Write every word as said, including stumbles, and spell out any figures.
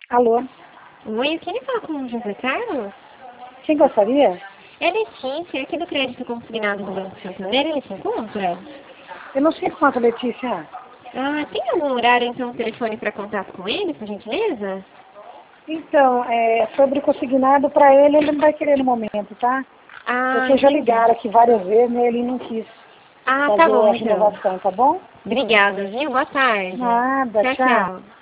Alô? Oi, eu queria falar com o José Carlos. Quem gostaria? É Letícia, aqui do Crédito Consignado do Banco Santander, ele se encontra? Eu não sei quanto, Letícia. Ah, tem algum horário, então, telefone para contato com ele, por gentileza? Então, é, sobre o consignado para ele, ele não vai querer no momento, tá? Ah, Porque já entendi. ligaram aqui várias vezes, né? Ele não quis Ah, tá fazer bom, a então. renovação, tá bom? Obrigada, viu? Boa tarde. Nada, Tchau, tchau. tchau.